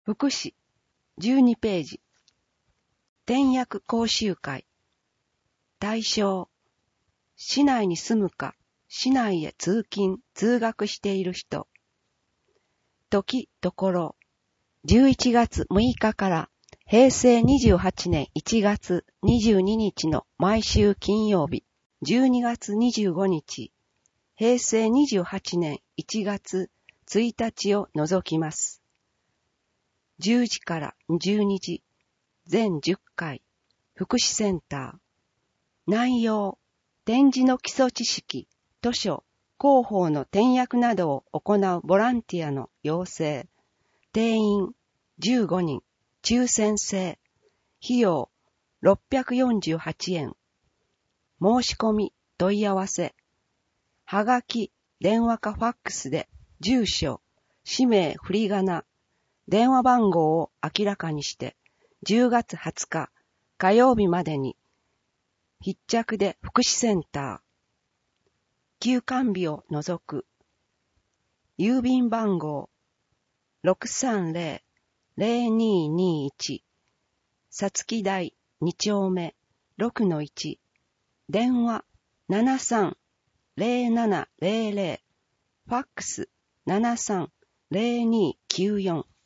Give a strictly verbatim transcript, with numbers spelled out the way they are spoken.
福祉じゅうにページ。転訳講習会。対象。市内に住むか、市内へ通勤、通学している人。時、ところ。じゅういちがつむいかからへいせいにじゅうはちねんいちがつにじゅうににちの毎週金曜日、じゅうにがつにじゅうごにち、へいせいにじゅうはちねんいちがつついたちを除きます。じゅうじからじゅうにじ、全じゅっかい、福祉センター。内容、展示の基礎知識、図書、広報の転訳などを行うボランティアの養成。定員じゅうごにん、抽選制。費用ろっぴゃくよんじゅうはちえん。申し込み、問い合わせ。はがき、電話かファックスで、住所、氏名、振り仮名、電話番号を明らかにして、じゅうがつはつか火曜日までに、必着で福祉センター。休館日を除く。郵便番号 ろくさんぜろ ぜろにーにーいち さつき台に丁目 ろくのいち 電話 ななさんぜろななぜろぜろ ファックス ななさんぜろにーきゅうよん